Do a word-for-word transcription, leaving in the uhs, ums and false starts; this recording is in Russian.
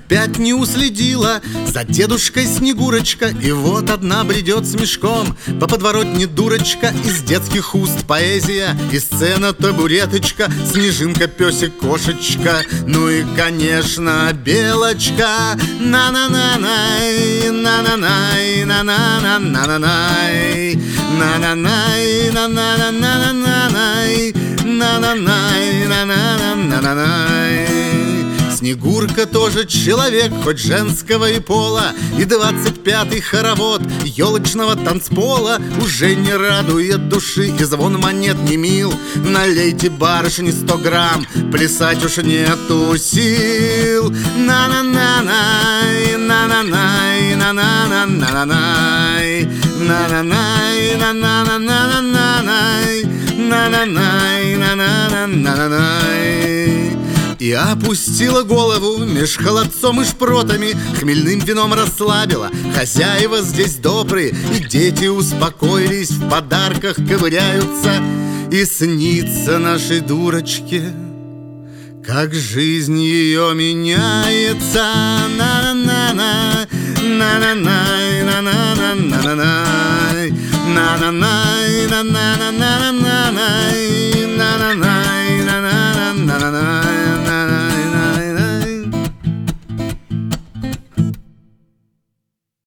опять не уследила за дедушкой Снегурочка. И вот одна бредет с мешком по подворотне дурочка. Из детских уст поэзия и сцена табуреточка, снежинка, песик, кошечка, ну и, конечно, белочка. На-на-на-най, на-на-най, на-на-на-на-на-най, на-на-най, на-на-на-на-на-най, на-на-най, на-на-на-на-на-най. Снегурка тоже человек, хоть женского и пола, и двадцать пятый хоровод елочного танцпола уже не радует души, и звон монет не мил. Налейте, барышни, сто грамм, плясать уж нету сил. На-на-на-най, на-на-най, на-на-на-на-на-най, на-на-най, на-на-на-на-на-най, на-на-най, на-на-на-на-на-най. И опустила голову меж холодцом и шпротами, хмельным вином расслабила. Хозяева здесь добрые, и дети успокоились, в подарках ковыряются. И снится нашей дурочке, как жизнь ее меняется. На-на-на-на, на-на-най, на-на-на-на-на-най, на-на-най, на-на-на-на-на-най.